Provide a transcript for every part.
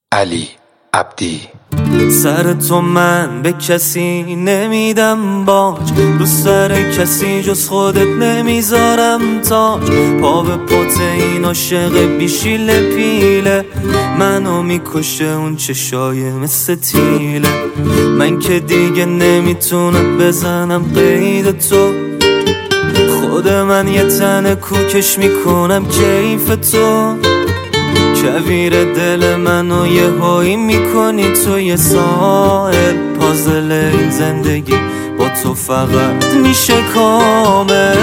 علی عبدی. سر تو من به کسی نمیدم باج، رو سر کسی جز خودت نمیذارم تاج. پا به پات این عاشق بیشیله پیله، منو میکشه اون چشای مثل تیله. من که دیگه نمیتونم بزنم قید تو، خود من یه تن کوکش میکنم کیف تو. کویر دل منو یه هایی میکنی تو، یه ساحل پازل این زندگی با تو فقط میشه کامل.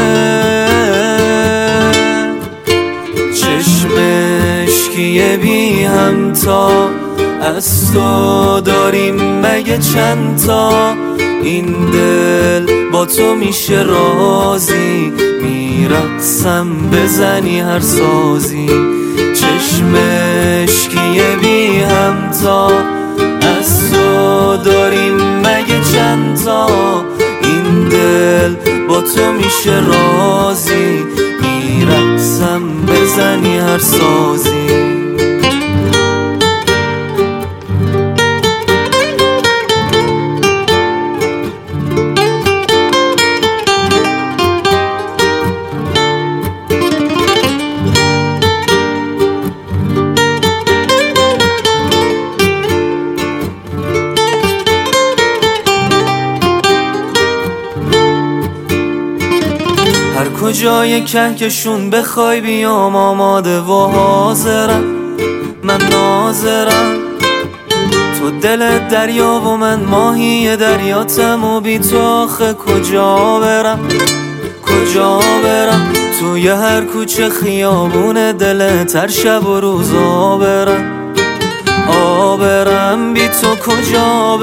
چشم اشکیه بی همتا، از تو داریم مگه چند تا؟ این دل با تو میشه رازی، میرقصم بزنی هر سازی. چشم اشکیه بی همتا، از تو داریم مگه چند تا؟ این دل با تو میشه رازی، میرقصم بزنی هر سازی. هر کجای کهکشون بخوای بیام آماده و حاضرم، من ناظرم. تو دل دریا و من ماهی دریاتم، و بی تو آخه کجا برم کجا برم؟ توی هر کوچه خیابون دلت هر شب و روز آبرم، بی تو کجا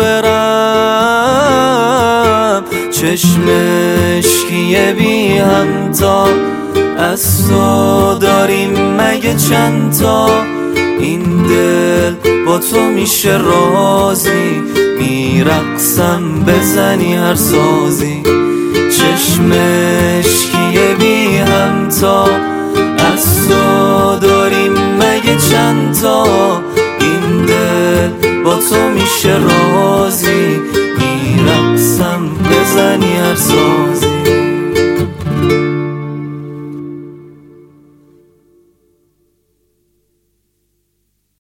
برم؟ چشم اشکیه بی همتا، از تو داریم مگه چند تا؟ این دل با تو میشه رازی، میرقصم بزنی هر سازی. چشم اشکیه بی همتا، از تو داریم مگه چند تا؟ این دل با تو میشه رازی.